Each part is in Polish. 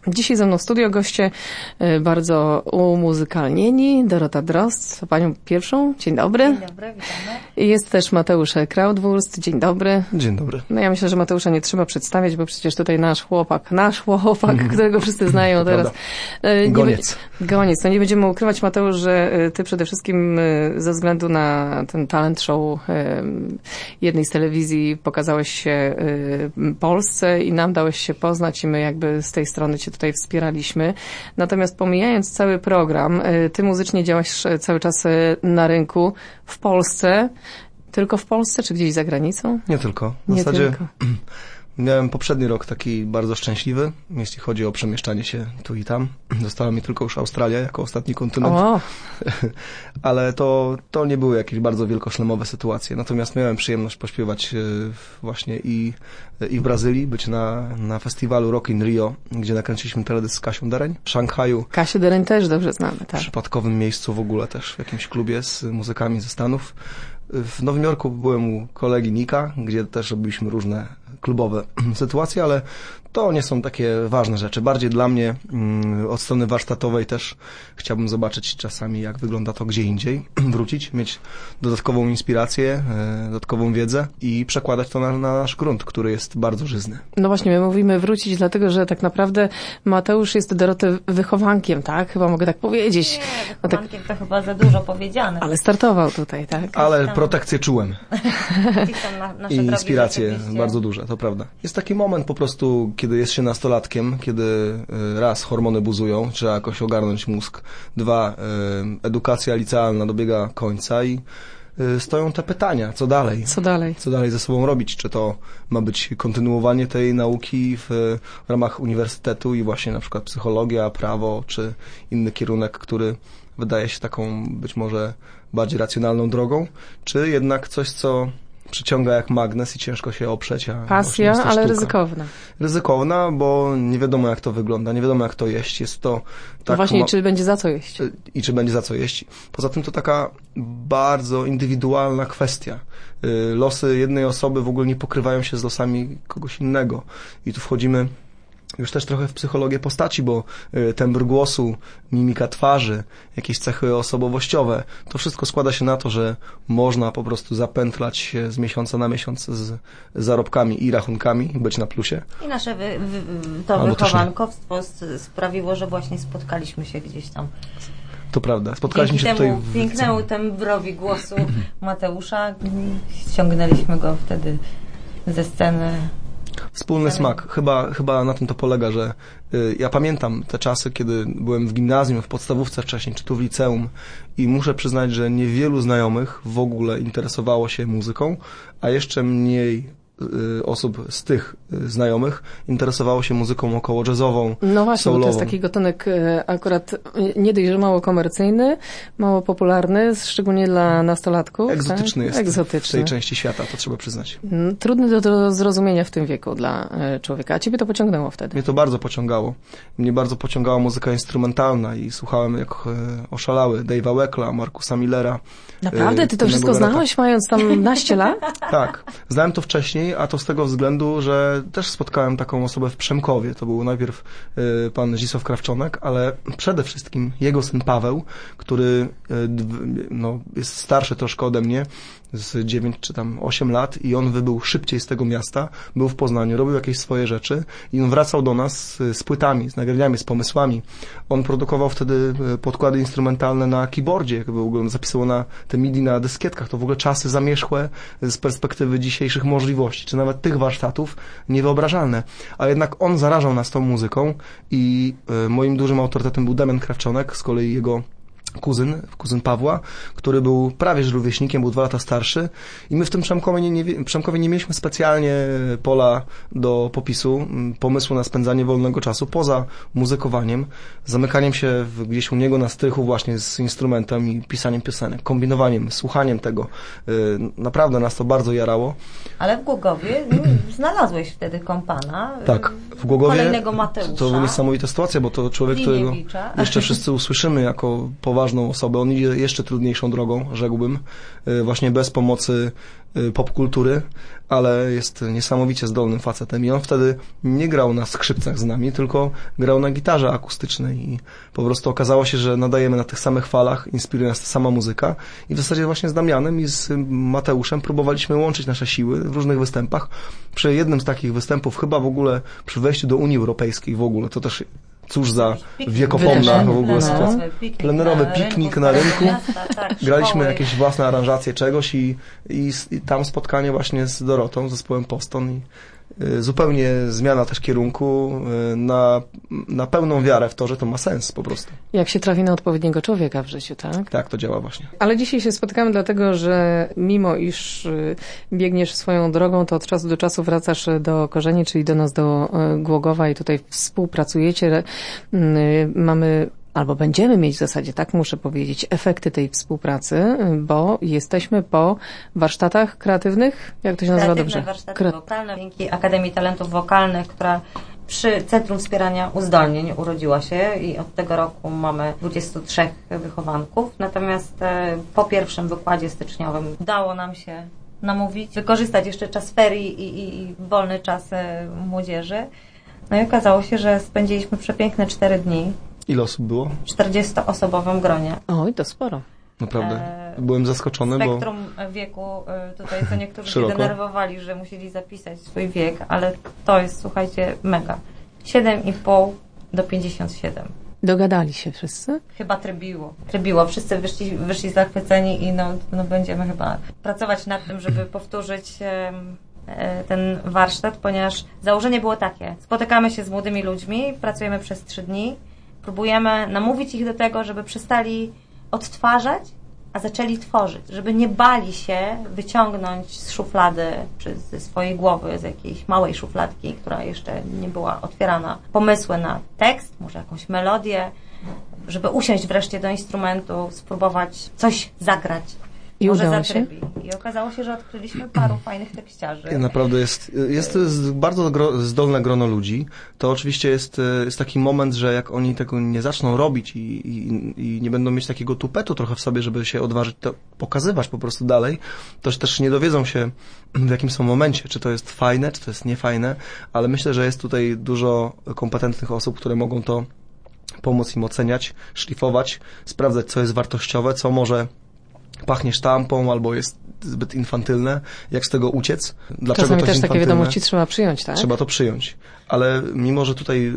Dzisiaj ze mną w studio goście bardzo umuzykalnieni. Dorota Drozd, panią pierwszą. Dzień dobry. Dzień dobry, witamy. Jest też Mateusz Krautwurst. Dzień dobry. Dzień dobry. No ja myślę, że Mateusza nie trzeba przedstawiać, bo przecież tutaj nasz chłopak, którego wszyscy znają teraz. Goniec. No nie będziemy ukrywać, Mateusz, że ty przede wszystkim ze względu na ten talent show jednej z telewizji pokazałeś się Polsce i nam dałeś się poznać i my jakby z tej strony cię tutaj wspieraliśmy. Natomiast pomijając cały program, ty muzycznie działasz cały czas na rynku w Polsce. Tylko w Polsce, czy gdzieś za granicą? Nie tylko. W zasadzie miałem poprzedni rok taki bardzo szczęśliwy, jeśli chodzi o przemieszczanie się tu i tam. Została mi tylko już Australia jako ostatni kontynent. Ale to nie były jakieś bardzo wielkoszlemowe sytuacje. Natomiast miałem przyjemność pośpiewać właśnie i w Brazylii, być na festiwalu Rock in Rio, gdzie nakręciliśmy teledysk z Kasią Dereń. W Szanghaju. Kasię Dereń też dobrze znamy, tak. W przypadkowym miejscu w ogóle też, w jakimś klubie z muzykami ze Stanów. W Nowym Jorku byłem u kolegi Nika, gdzie też robiliśmy różne klubowe sytuacje, ale to nie są takie ważne rzeczy. Bardziej dla mnie od strony warsztatowej też chciałbym zobaczyć czasami, jak wygląda to gdzie indziej, wrócić, mieć dodatkową inspirację, dodatkową wiedzę i przekładać to na nasz grunt, który jest bardzo żyzny. No właśnie, my mówimy wrócić, dlatego że tak naprawdę Mateusz jest Doroty wychowankiem, tak? Chyba mogę tak powiedzieć. Nie, wychowankiem to chyba za dużo powiedziane. Ale startował tutaj, tak? Ale protekcję czułem. I inspiracje bardzo duże, to prawda. Jest taki moment po prostu, kiedy jest się nastolatkiem, kiedy raz hormony buzują, trzeba jakoś ogarnąć mózg, dwa, edukacja licealna dobiega końca i stoją te pytania, co dalej? Co dalej ze sobą robić? Czy to ma być kontynuowanie tej nauki w ramach uniwersytetu i właśnie na przykład psychologia, prawo, czy inny kierunek, który wydaje się taką być może bardziej racjonalną drogą, czy jednak coś, co przyciąga jak magnes i ciężko się oprzeć. Pasja, ale sztuka. Ryzykowna. Ryzykowna, bo nie wiadomo jak to wygląda, nie wiadomo jak to jeść. Jest to tak, no właśnie, czy będzie za co jeść. I czy będzie za co jeść. Poza tym to taka bardzo indywidualna kwestia. Losy jednej osoby w ogóle nie pokrywają się z losami kogoś innego. I tu wchodzimy już też trochę w psychologię postaci, bo tembr głosu, mimika twarzy, jakieś cechy osobowościowe, to wszystko składa się na to, że można po prostu zapętlać się z miesiąca na miesiąc z zarobkami i rachunkami, być na plusie. I nasze wychowankowstwo sprawiło, że właśnie spotkaliśmy się gdzieś tam. To prawda. Spotkaliśmy się tutaj pięknemu tembrowi głosu Mateusza. Ściągnęliśmy go wtedy ze sceny. Wspólny smak. Chyba na tym to polega, że ja pamiętam te czasy, kiedy byłem w gimnazjum, w podstawówce wcześniej, czy tu w liceum i muszę przyznać, że niewielu znajomych w ogóle interesowało się muzyką, a jeszcze mniej osób z tych znajomych interesowało się muzyką około jazzową, no właśnie, soulową. Bo to jest taki gatunek akurat nie dość, że mało komercyjny, mało popularny, szczególnie dla nastolatków. Egzotyczny tak? jest Egzotyczny. w tej części świata, to trzeba przyznać. Trudny do zrozumienia w tym wieku dla człowieka. A ciebie to pociągnęło wtedy? Mnie to bardzo pociągało. Mnie bardzo pociągała muzyka instrumentalna i słuchałem jak oszalały Dave'a Weckla, Markusa Millera. Naprawdę? Ty to wszystko znałeś, mając tam naście lat? Tak. Znałem to wcześniej, a to z tego względu, że też spotkałem taką osobę w Przemkowie. To był najpierw pan Zdzisław Krawczonek, ale przede wszystkim jego syn Paweł, który jest starszy troszkę ode mnie, z 9 czy tam 8 lat i on wybył szybciej z tego miasta, był w Poznaniu, robił jakieś swoje rzeczy i on wracał do nas z płytami, z nagraniami, z pomysłami. On produkował wtedy podkłady instrumentalne na keyboardzie, zapisywał na te MIDI na dyskietkach. To w ogóle czasy zamierzchłe z perspektywy dzisiejszych możliwości, czy nawet tych warsztatów niewyobrażalne. A jednak on zarażał nas tą muzyką i moim dużym autorytetem był Damian Krawczonek, z kolei jego kuzyn Pawła, który był prawie że rówieśnikiem, był 2 lata starszy i my w tym Przemkowie nie mieliśmy specjalnie pola do popisu, pomysłu na spędzanie wolnego czasu, poza muzykowaniem, zamykaniem się gdzieś u niego na strychu właśnie z instrumentem i pisaniem piosenek, kombinowaniem, słuchaniem tego. Naprawdę nas to bardzo jarało. Ale w Głogowie znalazłeś wtedy kompana. Tak, w Głogowie kolejnego Mateusza. To niesamowita sytuacja, bo to człowiek, którego jeszcze wszyscy usłyszymy jako poważny poważną osobę. On idzie jeszcze trudniejszą drogą, rzekłbym, właśnie bez pomocy popkultury, ale jest niesamowicie zdolnym facetem i on wtedy nie grał na skrzypcach z nami, tylko grał na gitarze akustycznej i po prostu okazało się, że nadajemy na tych samych falach, inspiruje nas ta sama muzyka i w zasadzie właśnie z Damianem i z Mateuszem próbowaliśmy łączyć nasze siły w różnych występach. Przy jednym z takich występów, chyba w ogóle przy wejściu do Unii Europejskiej w ogóle, to też cóż za wiekopomna w ogóle sytuacja. Plenerowy piknik na rynku. Graliśmy jakieś własne aranżacje czegoś i tam spotkanie właśnie z Dorotą, z zespołem Poston i zupełnie zmiana też kierunku na pełną wiarę w to, że to ma sens po prostu. Jak się trafi na odpowiedniego człowieka w życiu, tak? Tak, to działa właśnie. Ale dzisiaj się spotykamy dlatego, że mimo iż biegniesz swoją drogą, to od czasu do czasu wracasz do korzeni, czyli do nas, do Głogowa i tutaj współpracujecie. Mamy albo będziemy mieć w zasadzie, tak muszę powiedzieć, efekty tej współpracy, bo jesteśmy po warsztatach kreatywnych, jak to się nazywa dobrze? Warsztaty wokalne, dzięki Akademii Talentów Wokalnych, która przy Centrum Wspierania Uzdolnień urodziła się i od tego roku mamy 23 wychowanków. Natomiast po pierwszym wykładzie styczniowym udało nam się namówić, wykorzystać jeszcze czas ferii i wolny czas młodzieży. No i okazało się, że spędziliśmy przepiękne 4 dni. Ile osób było? 40-osobowym gronie. Oj, to sporo. Naprawdę. Byłem zaskoczony, spektrum wieku tutaj, co niektórzy się denerwowali, że musieli zapisać swój wiek, ale to jest, słuchajcie, mega. 7,5 do 57. Dogadali się wszyscy? Chyba trybiło. Wszyscy wyszli zachwyceni i no będziemy chyba pracować nad tym, żeby powtórzyć ten warsztat, ponieważ założenie było takie. Spotykamy się z młodymi ludźmi, pracujemy przez 3 dni, próbujemy namówić ich do tego, żeby przestali odtwarzać, a zaczęli tworzyć, żeby nie bali się wyciągnąć z szuflady, czy ze swojej głowy, z jakiejś małej szufladki, która jeszcze nie była otwierana, pomysły na tekst, może jakąś melodię, żeby usiąść wreszcie do instrumentu, spróbować coś zagrać. I może udało się? I okazało się, że odkryliśmy paru fajnych tekściarzy. Naprawdę jest bardzo zdolne grono ludzi. To oczywiście jest taki moment, że jak oni tego nie zaczną robić i nie będą mieć takiego tupetu trochę w sobie, żeby się odważyć to pokazywać po prostu dalej, to też nie dowiedzą się, w jakim są momencie, czy to jest fajne, czy to jest niefajne, ale myślę, że jest tutaj dużo kompetentnych osób, które mogą to pomóc im oceniać, szlifować, sprawdzać, co jest wartościowe, co może pachnie sztampą albo jest zbyt infantylne, jak z tego uciec. Dlaczego czasami to też jest takie wiadomości trzeba przyjąć, tak? Trzeba to przyjąć. Ale mimo, że tutaj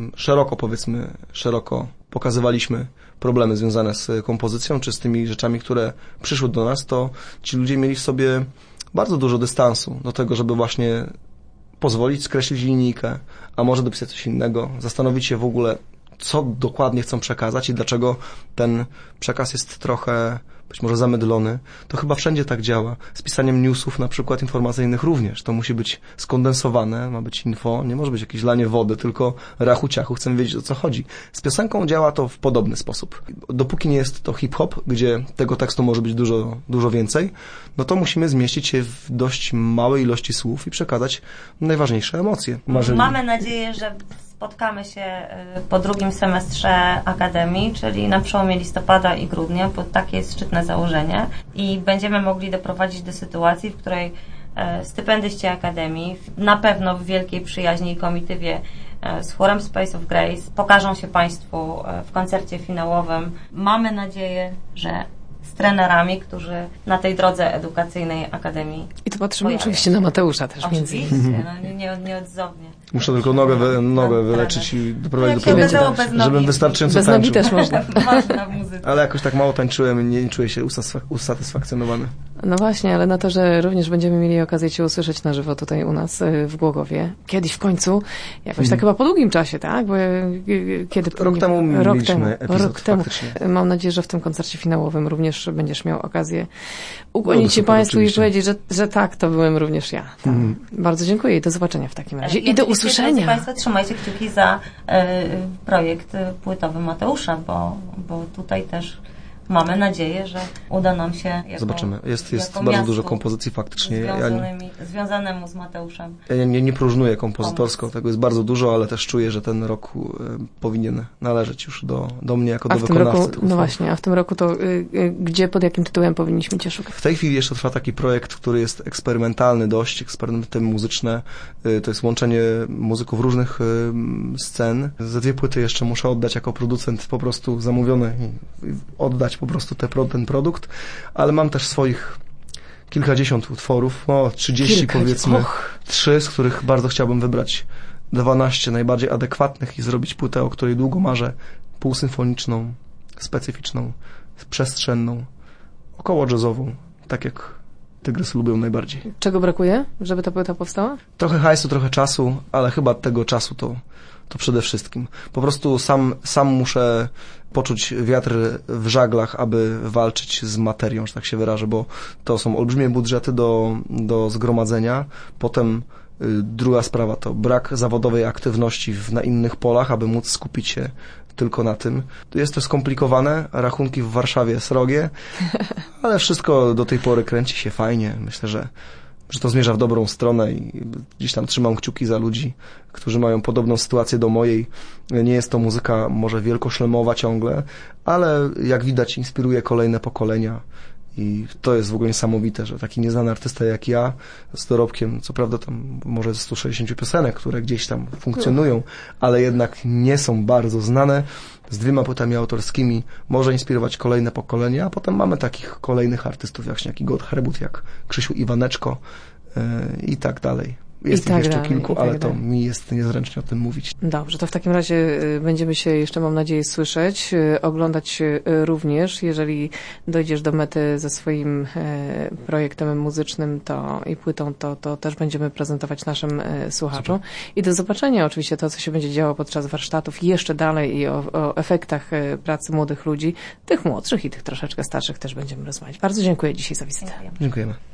szeroko pokazywaliśmy problemy związane z kompozycją, czy z tymi rzeczami, które przyszły do nas, to ci ludzie mieli w sobie bardzo dużo dystansu do tego, żeby właśnie pozwolić skreślić linijkę, a może dopisać coś innego, zastanowić się w ogóle, co dokładnie chcą przekazać i dlaczego ten przekaz jest trochę być może zamydlony. To chyba wszędzie tak działa. Z pisaniem newsów, na przykład informacyjnych również. To musi być skondensowane, ma być info, nie może być jakieś lanie wody, tylko rachu ciachu, chcemy wiedzieć, o co chodzi. Z piosenką działa to w podobny sposób. Dopóki nie jest to hip-hop, gdzie tego tekstu może być dużo więcej, no to musimy zmieścić się w dość małej ilości słów i przekazać najważniejsze emocje. Mamy nadzieję, że spotkamy się po drugim semestrze Akademii, czyli na przełomie listopada i grudnia, bo takie jest szczytne założenie i będziemy mogli doprowadzić do sytuacji, w której stypendyści Akademii, na pewno w wielkiej przyjaźni i komitywie z chórem Space of Grace, pokażą się Państwu w koncercie finałowym. Mamy nadzieję, że z trenerami, którzy na tej drodze edukacyjnej Akademii I to patrzymy oczywiście na Mateusza też między innymi. Oczywiście, nieodzownie. Muszę tylko nogę wyleczyć i doprowadzić do problemu, żebym wystarczająco tańczył. Bez nogi też można. Ważna w muzyce. Ale jakoś tak mało tańczyłem i nie czuję się usatysfakcjonowany. No właśnie, ale na to, że również będziemy mieli okazję Cię usłyszeć na żywo tutaj u nas w Głogowie. Kiedyś w końcu, jakoś tak chyba po długim czasie, tak? Bo kiedy rok temu mieliśmy epizod faktycznie. Mam nadzieję, że w tym koncercie finałowym również będziesz miał okazję ukłonić się Państwu i powiedzieć, że tak, to byłem również ja. Tak. Bardzo dziękuję i do zobaczenia w takim razie. I do usłyszenia. Drodzy Państwo, trzymajcie kciuki za projekt płytowy Mateusza, bo tutaj też mamy nadzieję, że uda nam się zobaczymy. Jest bardzo dużo kompozycji faktycznie. Związanemu z Mateuszem. Ja nie próżnuję kompozytorsko, tego jest bardzo dużo, ale też czuję, że ten rok powinien należeć już do mnie jako do wykonawcy. No właśnie, a w tym roku to gdzie, pod jakim tytułem powinniśmy Cię szukać? W tej chwili jeszcze trwa taki projekt, który jest eksperymentalny dość, eksperymentem muzyczne. To jest łączenie muzyków różnych scen. Ze 2 płyty jeszcze muszę oddać jako producent po prostu zamówione i oddać po prostu ten produkt, ale mam też swoich kilkadziesiąt utworów, 30 powiedzmy, 3, z których bardzo chciałbym wybrać 12 najbardziej adekwatnych i zrobić płytę, o której długo marzę, półsymfoniczną, specyficzną, przestrzenną, około jazzową, tak jak Tygrysy lubią najbardziej. Czego brakuje, żeby ta płyta powstała? Trochę hajsu, trochę czasu, ale chyba tego czasu to przede wszystkim. Po prostu sam muszę poczuć wiatr w żaglach, aby walczyć z materią, że tak się wyrażę, bo to są olbrzymie budżety do zgromadzenia. Potem druga sprawa to brak zawodowej aktywności na innych polach, aby móc skupić się tylko na tym. Jest to skomplikowane, rachunki w Warszawie srogie, ale wszystko do tej pory kręci się fajnie. Myślę, że to zmierza w dobrą stronę i gdzieś tam trzymam kciuki za ludzi, którzy mają podobną sytuację do mojej. Nie jest to muzyka może wielkoszlemowa ciągle, ale jak widać inspiruje kolejne pokolenia. I to jest w ogóle niesamowite, że taki nieznany artysta jak ja, z dorobkiem, co prawda tam może 160 piosenek, które gdzieś tam funkcjonują, ale jednak nie są bardzo znane, z 2 płytami autorskimi może inspirować kolejne pokolenia, a potem mamy takich kolejnych artystów jak Śniaki Gotthardbut, jak Krzysiu Iwaneczko i tak dalej. Jest ich jeszcze kilku, ale to mi jest niezręcznie o tym mówić. Dobrze, to w takim razie będziemy się jeszcze, mam nadzieję, słyszeć, oglądać również. Jeżeli dojdziesz do mety ze swoim projektem muzycznym i płytą, to też będziemy prezentować naszym słuchaczom. Super. I do zobaczenia oczywiście to, co się będzie działo podczas warsztatów jeszcze dalej i o efektach pracy młodych ludzi, tych młodszych i tych troszeczkę starszych też będziemy rozmawiać. Bardzo dziękuję dzisiaj za wizytę. Dziękujemy.